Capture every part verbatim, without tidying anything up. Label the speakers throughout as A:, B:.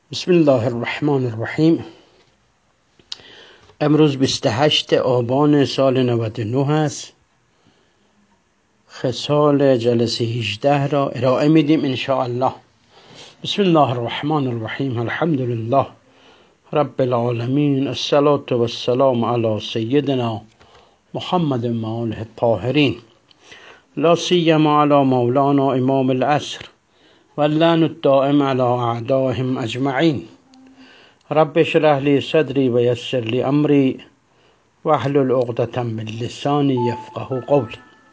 A: بسم الله الرحمن الرحیم. امروز بیست و هشتم آبان سال نود و نه است. خصال جلسه هجده را ارائه میدیم ان شاء الله. بسم الله الرحمن الرحیم. الحمد لله رب العالمین، الصلاة و السلام علی سیدنا محمد و آله الطاهرین، لا سیما علی مولانا امام العصر واللعن الدائم علی اعدائهم اجمعین. رب اشرح لی صدری و یسر لی امری واحلل عقدة من لسانی یفقهوا قولی.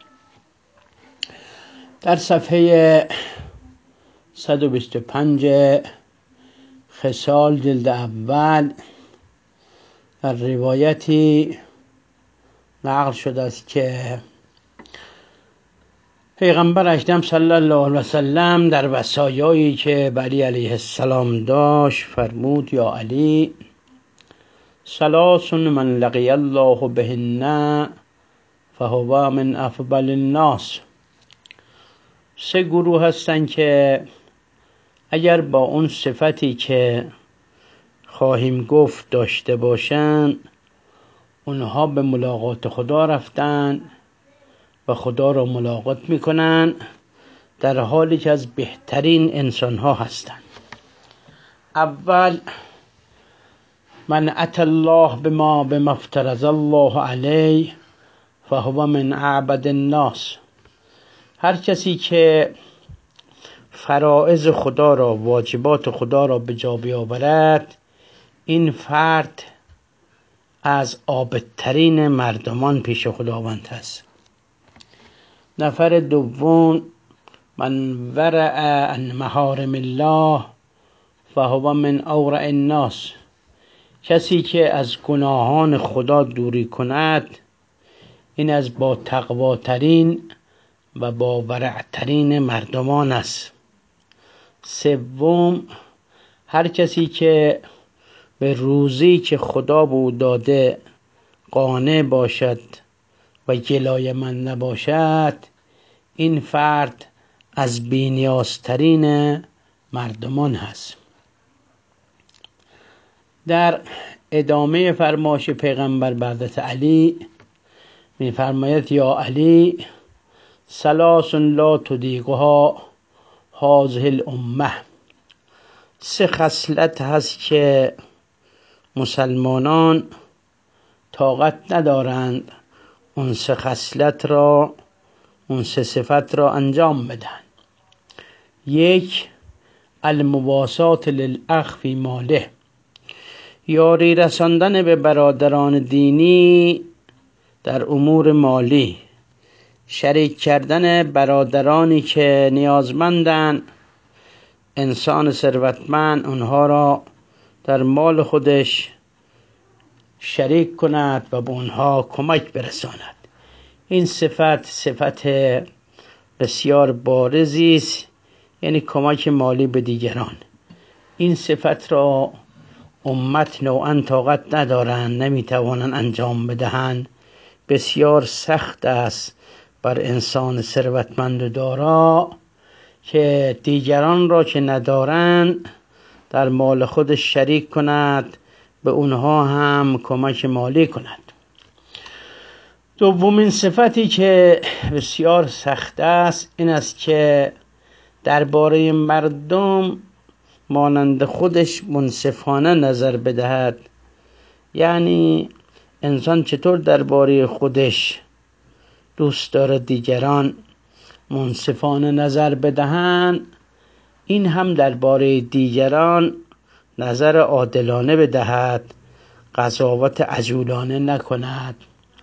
A: در صفحه صد و بیست و پنج خصال جلد اول در روایتی نقل شده است که پیغمبر اکرم صلی الله علیه و سلم در وصایایی که به علی علیه السلام داشت فرمود: یا علی، ثلاث من لقی الله بهن فهو من افضل الناس. سه گروه هستند که اگر با اون صفتی که خواهیم گفت داشته باشند، اونها به ملاقات خدا رفتن و خدا را ملاقات میکنن در حالی که از بهترین انسان ها هستند. اول، من اتى الله بما بما افترض الله علیه فهو من اعبد الناس. هر کسی که فرائض خدا را، واجبات خدا را به جا بیاورد، این فرد از عابدترین مردمان پیش خداوند است. نفر دوم، من ورع عن محارم الله فهو من اورع الناس. کسی که از گناهان خدا دوری کند، این از با تقواترین و با ورعترین مردمان است. سوم، هر کسی که به روزی که خدا به او داده قانع باشد و گلایه من نباشد، این فرد از بی‌نیازترین مردمان هست. در ادامه فرمایش پیغمبر بعدت علی می فرماید: یا علی، ثلاث لا تضیقها هذه الامه. سه خصلت هست که مسلمانان طاقت ندارند اون سه خصلت را، اون سه صفت را انجام بدن. یک، المواسات للاخ فی ماله. یاری رساندن به برادران دینی در امور مالی. شریک کردن برادرانی که نیازمندن، انسان ثروتمند، اونها را در مال خودش شریک کند و به اونها کمک برساند. این صفت صفت بسیار بارزی است، یعنی کمک مالی به دیگران. این صفت را امت نوعا طاقت ندارند، نمیتوانند انجام بدهند. بسیار سخت است بر انسان ثروتمند و دارا که دیگران را که ندارند در مال خودش شریک کند، به اونها هم کمک مالی کند. دومین صفتی که بسیار سخت است این است که درباره مردم مانند خودش منصفانه نظر بدهد. یعنی انسان چطور درباره خودش دوست دارد دیگران منصفانه نظر بدهند، این هم درباره دیگران نظر عادلانه بدهد، قضاوت عجولانه نکند.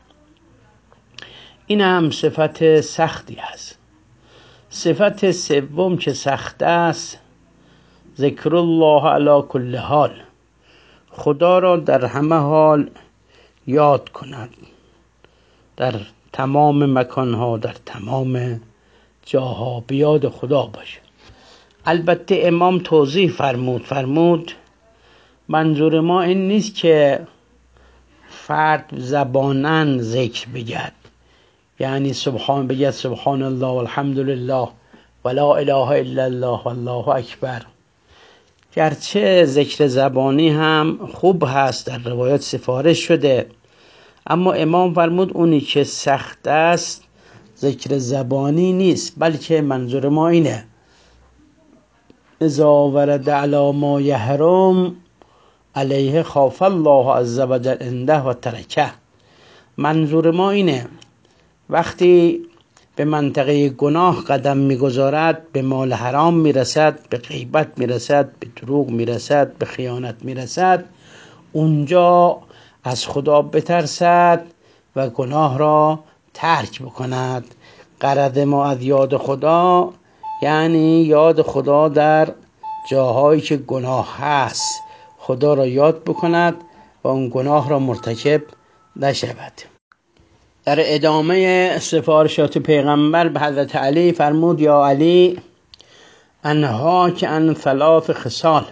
A: این هم صفت سختی است. صفت سوم که سخت است، ذکر الله علی کل حال. خدا را در همه حال یاد کند، در تمام مکانها، در تمام جاها بیاد خدا باشه. البته امام توضیح فرمود فرمود منظور ما این نیست که فرد زباناً ذکر بگد، یعنی سبحان بگد سبحان الله والحمد لله ولا اله الا الله والله اکبر. گرچه ذکر زبانی هم خوب هست، در روایات سفارش شده، اما امام فرمود اونی که سخت است ذکر زبانی نیست، بلکه منظور ما اینه اذا ورد علی ما یحرم علیه خاف الله عز وجل عنده و ترکه. منظور ما اینه وقتی به منطقه گناه قدم میگذارد، به مال حرام میرسد، به غیبت میرسد، به دروغ میرسد، به خیانت میرسد، اونجا از خدا بترسد و گناه را ترک بکند. غرض ما از یاد خدا یعنی یاد خدا در جاهایی که گناه هست، خدا را یاد بکند و اون گناه را مرتکب نشود. در ادامه سفارشات پیغمبر به حضرت علی فرمود یا علی انهاک عن ثلاث خصال.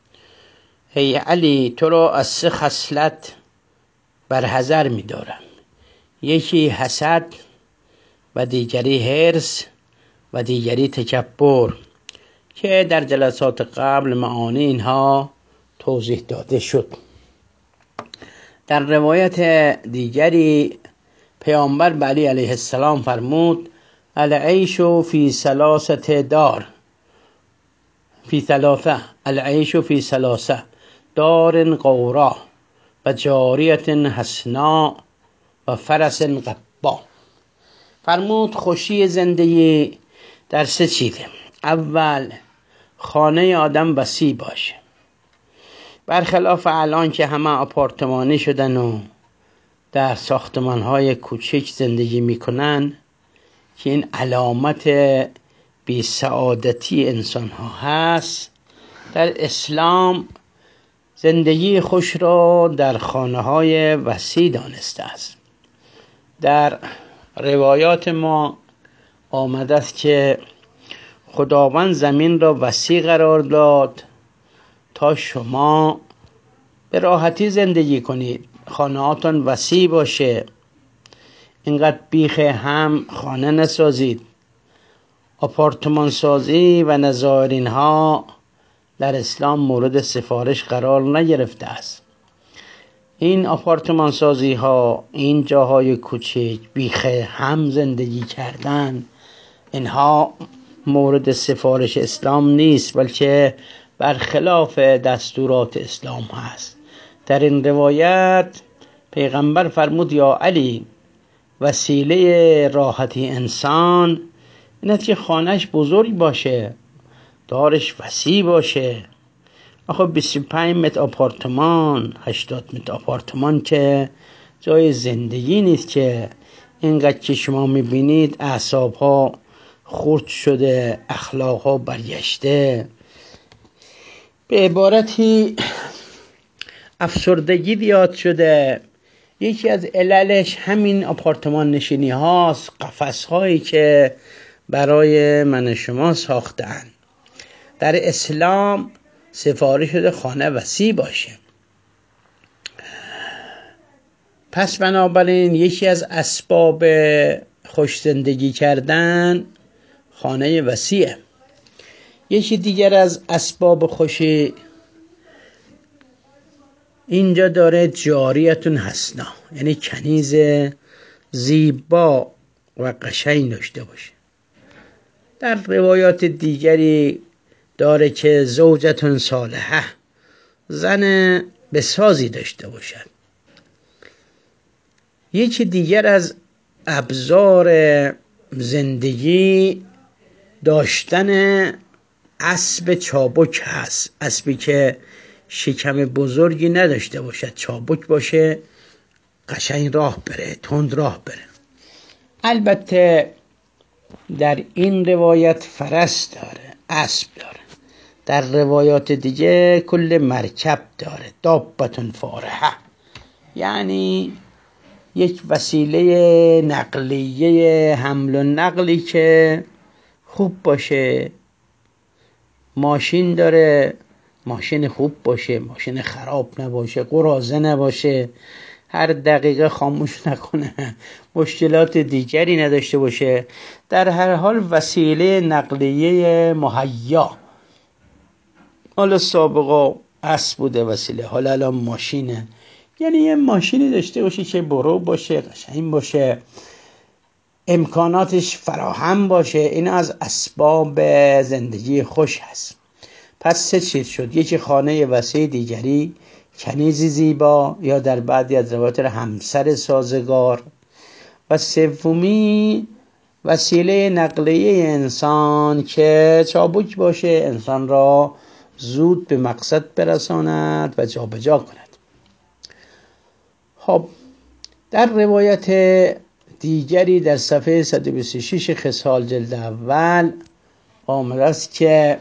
A: ای علی تو را از سه خصلت برحذر می دارم، یکی حسد و دیگری حرص و دیگری تکبر که در جلسات قبل معانی اینها توضیح داده شد. در روایت دیگری پیامبر علی علیه السلام فرمود العیش فی ثلاثه دار فی ثلاثه العیش فی ثلاثه دار قورا و جاریت حسنا و فرس قبا. فرمود خوشی زندگی در سه چیزه. اول خانه آدم وسیع باشه، برخلاف الان که همه آپارتمانی شدن و در ساختمان‌های کوچک زندگی میکنن که این علامت بی سعادتی انسان‌ها هست. در اسلام زندگی خوش را در خانه‌های وسیع دانسته است. در روایات ما آمده است که خداوند زمین را وسیع قرار داد تا شما به راحتی زندگی کنید، خانه‌هاتون وسیع باشه، اینقدر بیخ هم خانه نسازید. آپارتمان سازی و نظایر اینها در اسلام مورد سفارش قرار نگرفته است. این آپارتمان سازی ها، این جاهای کوچک بیخ هم زندگی کردن، اینها مورد سفارش اسلام نیست، بلکه برخلاف دستورات اسلام هست. در این روایت پیغمبر فرمود یا علی وسیله راحتی انسان اینه که خانهش بزرگ باشه، دارش وسیع باشه. آخه بیست و پنج متر آپارتمان، هشتاد متر آپارتمان که جای زندگی نیست که. اینقدر که شما میبینید اعصاب ها خرد شده، اخلاق ها برگشته، به عبارتی افسردگی زیاد شده. یکی از عللش همین آپارتمان نشینی هاست، قفس هایی که برای من شما ساختن. در اسلام سفارش شده خانه وسیع باشه. پس بنابراین یکی از اسباب خوش زندگی کردن خانه وسیعه. یکی دیگر از اسباب خوشی اینجا داره جاریتون حسنا، یعنی کنیز زیبا و قشنگ داشته باشه. در روایات دیگری داره که زوجتون صالحه، زن بسازی داشته باشد. یکی دیگر از ابزار زندگی داشتن اسب چابک هست، اسبی که شکم بزرگی نداشته باشد، چابک باشه، قشنگ راه بره، تند راه بره. البته در این روایت فرس داره، اسب داره. در روایات دیگه کل مرکب داره، دابتون فارحه، یعنی یک وسیله نقلیه حمل و نقلی که خوب باشه. ماشین داره، ماشین خوب باشه، ماشین خراب نباشه، قراضه نباشه، هر دقیقه خاموش نکنه، مشکلات دیگری نداشته باشه. در هر حال وسیله نقلیه مهیا. حالا سابقا اسب بوده وسیله، حالا الان ماشینه. یعنی یه ماشینی داشته باشی که برو باشه، قشنگ باشه، امکاناتش فراهم باشه، این از اسباب زندگی خوش هست. پس سه چیز شد: یکی خانه وسیع، دیگری کنیزی زیبا یا در بعضی از روایات همسر سازگار، و سومی وسیله نقلیه انسان که چابک باشه، انسان را زود به مقصد برساند و جابجا کند. خب در روایت دیگری در صفحه صد و بیست و شش خصال جلد اول آمده است که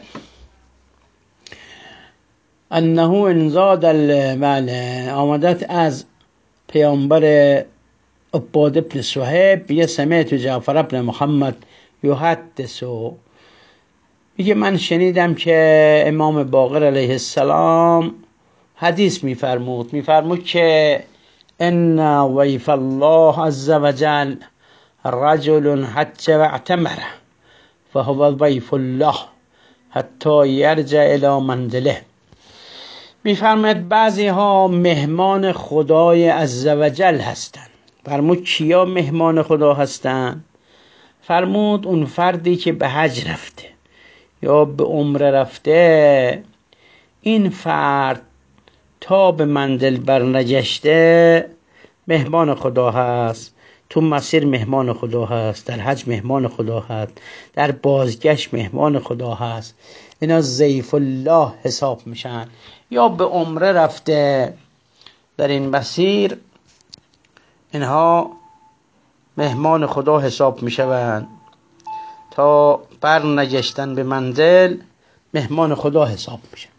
A: انه انزاد المال، آمدت از پیامبر عباد بن صهیب یه سمعت جعفر بن محمد یحدث، میگه من شنیدم که امام باقر علیه السلام حدیث میفرمود میفرمود که ان ویف الله عز وجل رجل حج و اعتمر فهو ویف الله حتی یرجع الی منزله. میفرماید بعضی ها مهمان خدای عز وجل هستند. فرمود کیا مهمان خدا هستند؟ فرمود اون فردی که به حج رفته یا به عمره رفته، این فرد تا به منزل برنگشته مهمان خدا هست، تو مسیر مهمان خدا هست، در حج مهمان خدا هست، در بازگشت مهمان خدا هست. اینا ضیف الله حساب میشن. یا به عمره رفته، در این مسیر اینها مهمان خدا حساب میشوند، تا برنگشتن به منزل مهمان خدا حساب میشن.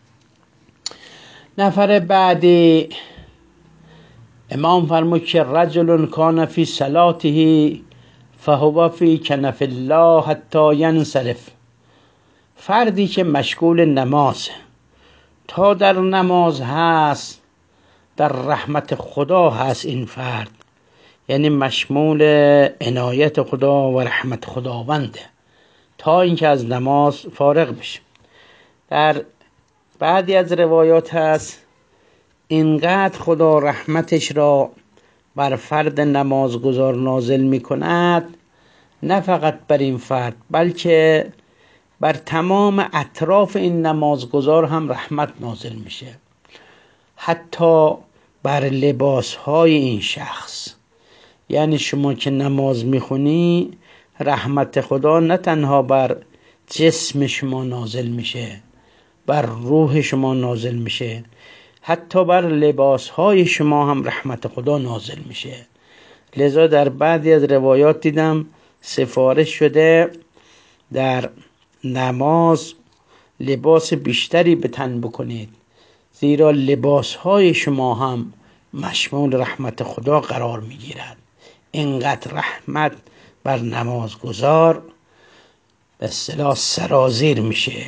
A: نفر بعدی امام فرمود که رجل کان فی صلاته فهو فی کنف الله حتی ینصرف. فردی که مشغول نماز، تا در نماز هست در رحمت خدا هست این فرد، یعنی مشمول عنایت خدا و رحمت خداونده تا اینکه از نماز فارغ بشه. در بعضی از روایات هست اینقدر خدا رحمتش را بر فرد نمازگزار نازل می کند، نه فقط بر این فرد بلکه بر تمام اطراف این نمازگزار هم رحمت نازل میشه، حتی بر لباسهای این شخص. یعنی شما که نماز میخونی رحمت خدا نه تنها بر جسم شما نازل میشه، بر روح شما نازل میشه، حتی بر لباسهای شما هم رحمت خدا نازل میشه. لذا در بعضی از روایات دیدم سفارش شده در نماز لباس بیشتری به تن بکنید، زیرا لباسهای شما هم مشمول رحمت خدا قرار میگیرد. اینقدر رحمت بر نمازگزار به اصطلاح سرازیر میشه.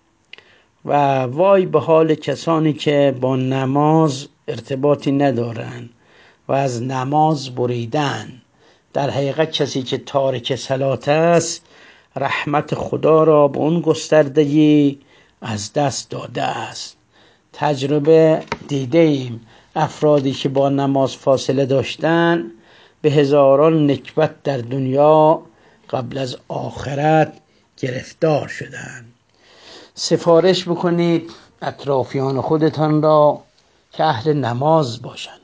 A: و وای به حال کسانی که با نماز ارتباطی ندارن و از نماز بریدن. در حقیقت کسی که تارک صلات است رحمت خدا را به اون گستردگی از دست داده است. تجربه دیده ایم افرادی که با نماز فاصله داشتن به هزاران نکبت در دنیا قبل از آخرت گرفتار شدن. سفارش بکنید اطرافیان خودتان را که اهل نماز باشند،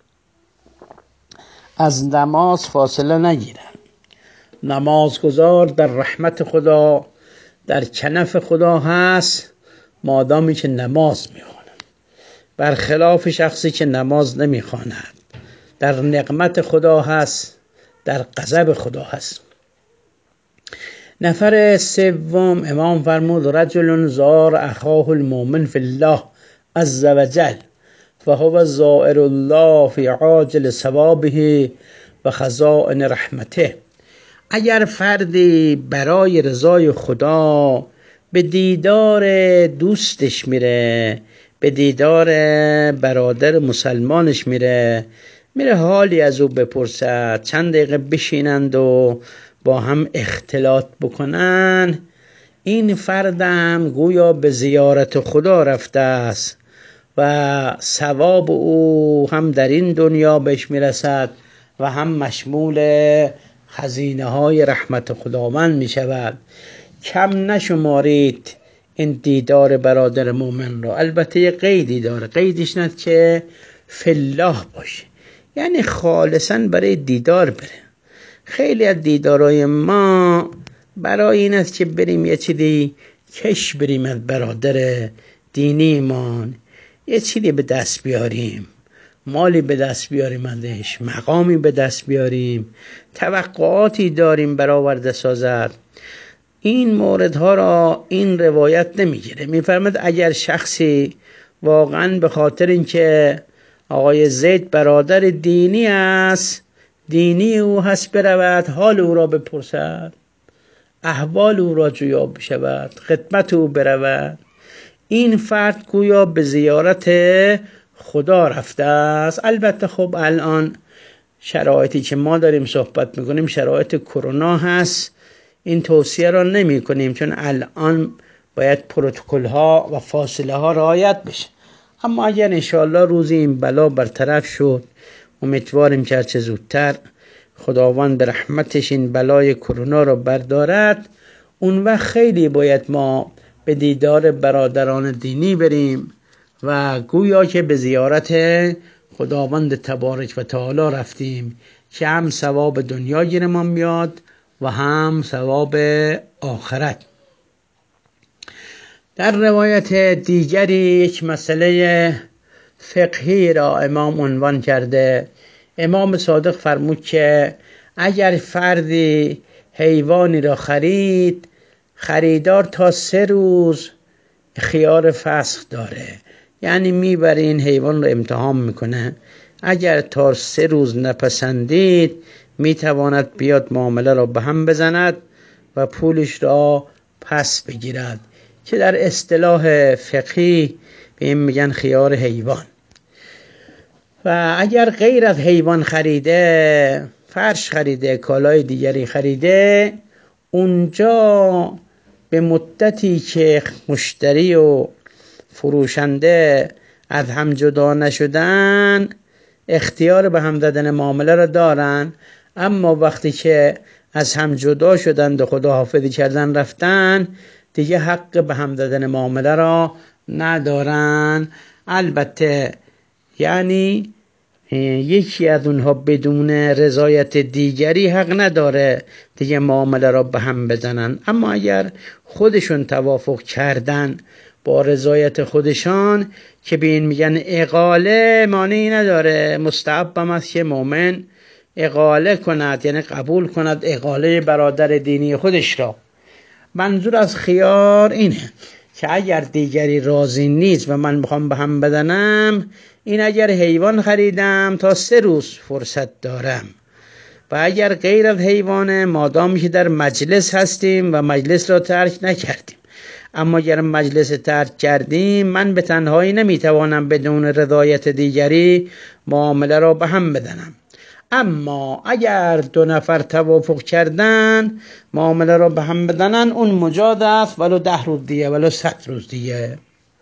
A: از نماز فاصله نگیرن. نمازگزار در رحمت خدا در کنف خدا هست مادامی که نماز میخواند، برخلاف شخصی که نماز نمیخواند در نقمت خدا هست، در غضب خدا هست. نفر سوم امام فرمود رجل زار اخاه المؤمن فی الله عز وجل فهو زائر الله فی عاجل ثوابه و خزائن رحمته. اگر فردی برای رضای خدا به دیدار دوستش میره، به دیدار برادر مسلمانش میره، میره حالی از او بپرسد، چند دقیقه بشینند و با هم اختلاط بکنن، این فردم گویا به زیارت خدا رفته است و ثواب او هم در این دنیا بهش میرسد و هم مشمول خزینه های رحمت خداوند می شود. کم نشمارید این دیدار برادر مومن را. البته یه قیدی داره، قیدش نه که فالله باشه، یعنی خالصا برای دیدار بره. خیلی از دیدارای ما برای این است که بریم یه چیزی کش بریم از برادر دینیمان، یه چیزی به دست بیاریم، مالی به دست بیاریم ازش، مقامی به دست بیاریم، توقعاتی داریم برآورده سازد. این موردها را این روایت نمیگیره. میفرماد اگر شخصی واقعا به خاطر اینکه آقای زید برادر دینی است، دینی او هست، برود حال او را بپرسد، احوال او را جویا بشود، خدمت او برود، این فرد گویا به زیارت خدا رفته است. البته خب الان شرایطی که ما داریم صحبت میکنیم شرایط کرونا هست، این توصیه را نمی کنیم چون الان باید پروتکل ها و فاصله ها رعایت بشه. اما اگر انشاءالله روزی این بلا برطرف شد، امیدواریم که هرچه زودتر خداوند به رحمتش این بلای کرونا را بردارد، اون وقت خیلی باید ما به دیدار برادران دینی بریم و گویا که به زیارت خداوند تبارک و تعالی رفتیم که هم ثواب دنیا گیرمان میاد و هم ثواب آخرت. در روایت دیگری یک مسئله فقهی را امام عنوان کرده. امام صادق فرمود که اگر فردی حیوانی را خرید، خریدار تا سه روز خیار فسخ داره، یعنی میبره این حیوان را امتحان میکنه، اگر تا سه روز نپسندید میتواند بیاد معامله را به هم بزند و پولش را پس بگیرد، که در اصطلاح فقهی به این میگن خیار حیوان. و اگر غیر از حیوان خریده، فرش خریده، کالای دیگری خریده، اونجا به مدتی که مشتری و فروشنده از هم جدا نشدن اختیار به هم دادن معامله را دارن، اما وقتی که از هم جدا شدند و خداحافظی کردن رفتن، دیگه حق به هم دادن معامله را ندارن. البته یعنی یکی از اونها بدون رضایت دیگری حق نداره دیگه معامله را به هم بزنن، اما اگر خودشون توافق کردن با رضایت خودشان که به این میگن اقاله، مانعی نداره، مستحب هم است که مؤمن اقاله کند، یعنی قبول کند اقاله برادر دینی خودش را. منظور از خیار اینه که اگر دیگری راضی نیست و من میخوام به هم بدنم، این اگر حیوان خریدم تا سه روز فرصت دارم، و اگر غیر از حیوانه مادامی که در مجلس هستیم و مجلس را ترک نکردیم، اما اگر مجلس ترک کردیم من به تنهایی نمیتوانم بدون رضایت دیگری معامله را به هم بدنم. اما اگر دو نفر توافق کردن معامله را به هم بدنن، اون مجاز است، ولو ده روز دیگه ولو صد روز دیگه.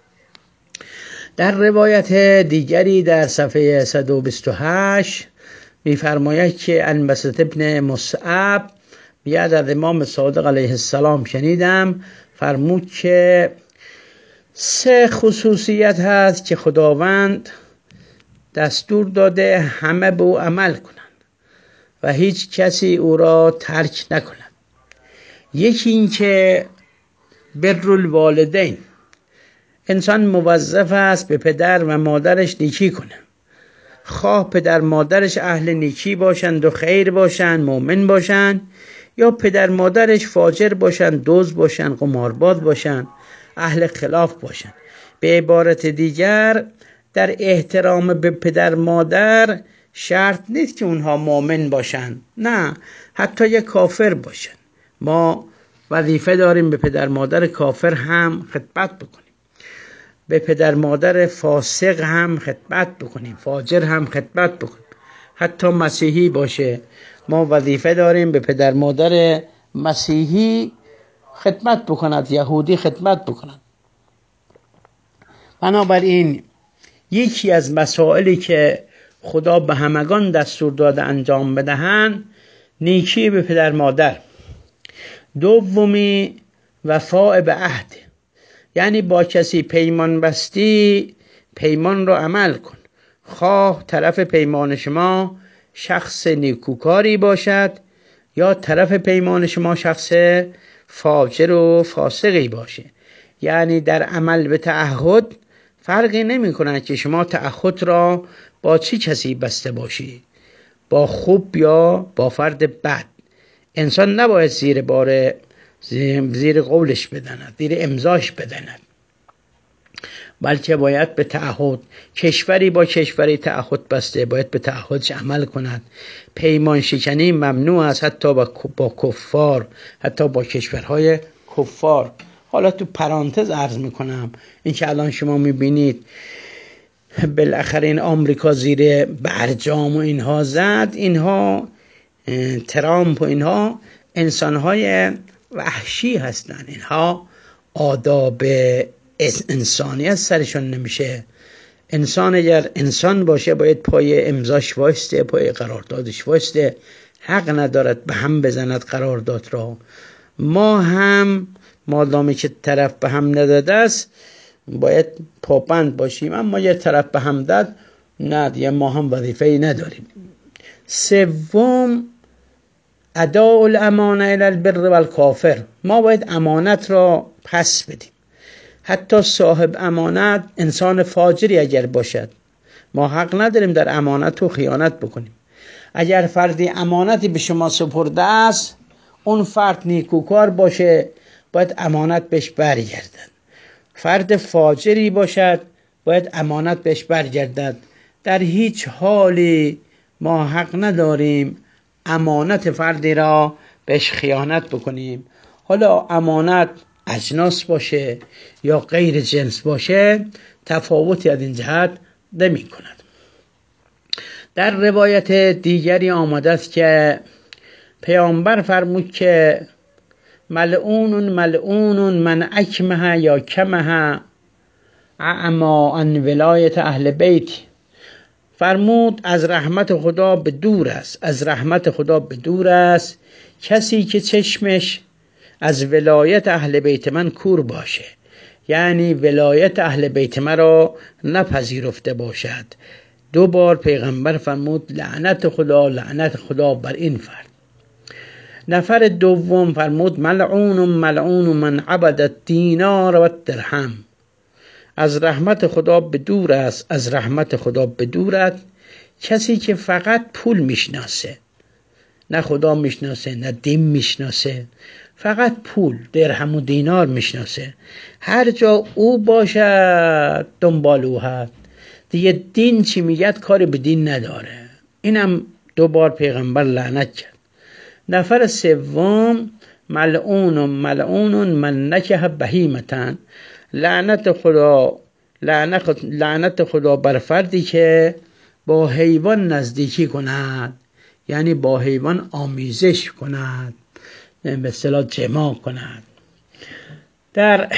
A: در روایت دیگری در صفحه صد و بیست و هشت می‌فرماید که انبسط ابن مصعب بیاد از امام صادق علیه السلام شنیدم، فرمود که سه خصوصیت هست که خداوند دستور داده همه به او عمل کنند و هیچ کسی او را ترک نکند. یکی این که بر الوالدین، انسان موظف است به پدر و مادرش نیکی کنه، خواه پدر مادرش اهل نیکی باشند و خیر باشند، مؤمن باشند، یا پدر مادرش فاجر باشند، دزد باشند، قمارباز باشند، اهل خلاف باشند. به عبارت دیگر در احترام به پدر مادر شرط نیست که اونها مؤمن باشند، نه، حتی یک کافر باشند. ما وظیفه داریم به پدر مادر کافر هم خدمت بکنیم، به پدر مادر فاسق هم خدمت بکنیم، فاجر هم خدمت بکنیم، حتی مسیحی باشه ما وظیفه داریم به پدر مادر مسیحی خدمت بکند، یهودی خدمت بکند. بنابراین یکی از مسائلی که خدا به همگان دستور داده انجام بدهند نیکی به پدر مادر. دومی وفاء به عهد، یعنی با کسی پیمان بستی پیمان رو عمل کن، خواه طرف پیمان شما شخص نیکوکاری باشد یا طرف پیمان شما شخص فاجر و فاسقی باشه. یعنی در عمل به تعهد فرقی نمی کند که شما تعهد را با چی کسی بسته باشی، با خوب یا با فرد بد. انسان نباید زیر بار زیر قولش بدند، زیر امضاش بدند، بلکه باید به تعهد، کشوری با کشوری تعهد بسته باید به تعهدش عمل کند. پیمان شکنی ممنوع است، حتی با با کفار، حتی با کشورهای کفار. حالا تو پرانتز عرض میکنم این که الان شما میبینید بالاخره این آمریکا زیر برجام و اینها زد، اینها ترامپ و اینها انسانهای وحشی هستن، اینها آداب انسانیت سرشون نمیشه. انسان اگر انسان باشه باید پای امضاش وایسته، پای قراردادش وایسته، حق ندارد به هم بزند قرارداد را. ما هم مادامی که طرف به هم نداده است باید پابند باشیم، اما یه طرف به هم داد نه دیگه ما هم وظیفه‌ای نداریم. سوم اداء الامانه الی البر والکافر، ما باید امانت را پس بدیم. حتی صاحب امانت انسان فاجری اگر باشد ما حق نداریم در امانت و خیانت بکنیم. اگر فردی امانتی به شما سپرده است اون فرد نیکوکار باشه باید امانت بهش برگردد، فرد فاجری باشد باید امانت بهش برگردد. در هیچ حالی ما حق نداریم امانت فردی را بهش خیانت بکنیم. حالا امانت اجناس باشه یا غیر جنس باشه تفاوتی از این جهت نمی کند. در روایت دیگری آمده است که پیامبر فرمود که ملعون ملعون من اکمه یا کمه اعما عن ولایت اهل بیت. فرمود از رحمت خدا به دور است، از رحمت خدا به دور است کسی که چشمش از ولایت اهل بیت من کور باشه، یعنی ولایت اهل بیت من را نپذیرفته باشد. دو بار پیغمبر فرمود لعنت خدا، لعنت خدا بر این فرد. نفر دوم فرمود ملعون ملعون من عبد الدینار و الدرهم. از رحمت خدا به دور است، از رحمت خدا به دور است کسی که فقط پول میشناسه، نه خدا میشناسه نه دین میشناسه، فقط پول درهم و دینار میشناسه. هر جا او باشد دنبال او هست، دیگه دین چی میگد کاری به دین نداره. اینم دو بار پیغمبر لعنت کرد. نفر سوم ملعون ملعون من نکه بهیمتن. لعنت خدا لعنت, لعنت خدا بر فردی که با حیوان نزدیکی کند، یعنی با حیوان آمیزش کند، به اصطلاح جماع کند. در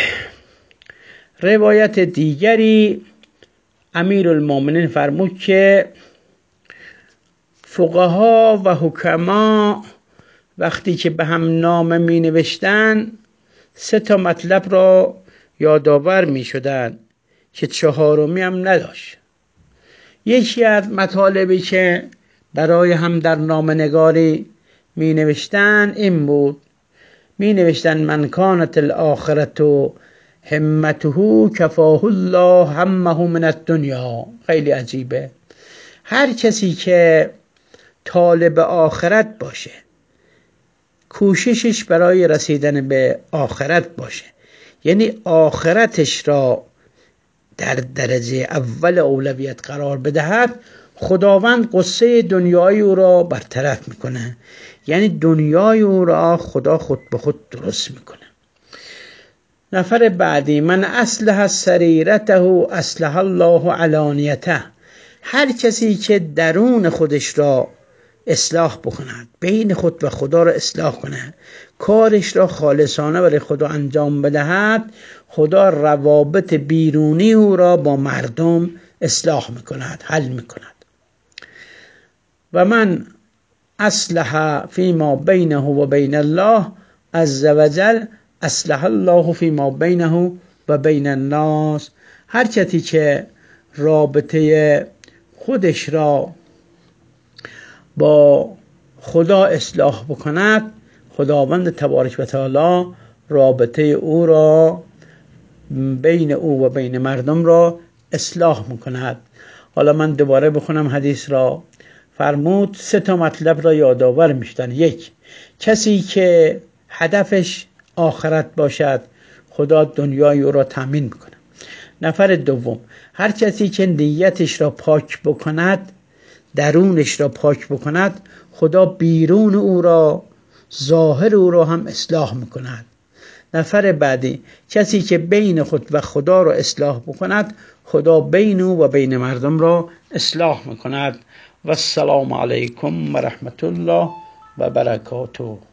A: روایت دیگری امیرالمومنین فرمود که فقها و حکما وقتی که به هم نامه می نوشتن سه تا مطلب را یادآور می شدن که چهارمی هم نداشت. یکی از مطالبی که برای هم در نامه نگاری می نوشتن این بود، می نوشتن من کانت الاخرت همته کفاه الله همه من الدنیا. خیلی عجیبه، هر کسی که طالب آخرت باشه، کوششش برای رسیدن به آخرت باشه، یعنی آخرتش را در درجه اول اولویت قرار بدهد، خداوند قصه دنیای او را برطرف میکنه، یعنی دنیای او را خدا خود به خود درست میکنه. نفر بعدی من اصلح سریرته اصلح الله علانیته. هر کسی که درون خودش را اصلاح بکند، بین خود و خدا را اصلاح کند، کارش را خالصانه برای خدا انجام بدهد، خدا روابط بیرونی او را با مردم اصلاح میکند، حل میکند. و من اصلح فيما بینه و بین الله عز وجل اصلح الله فيما بینه و بین الناس. هر کسی که رابطه خودش را با خدا اصلاح بکند، خداوند تبارک و تعالی رابطه او را بین او و بین مردم را اصلاح میکند. حالا من دوباره بخونم حدیث را. فرمود سه تا مطلب را یادآور میشدن. یک، کسی که هدفش آخرت باشد خدا دنیای او را تامین میکنه. نفر دوم، هر کسی که نیتش را پاک بکند، درونش را پاک بکند، خدا بیرون او را، ظاهر او را هم اصلاح میکند. نفر بعدی، کسی که بین خود و خدا را اصلاح بکند، خدا بین او و بین مردم را اصلاح میکند. و السلام علیکم و رحمت الله و برکاته.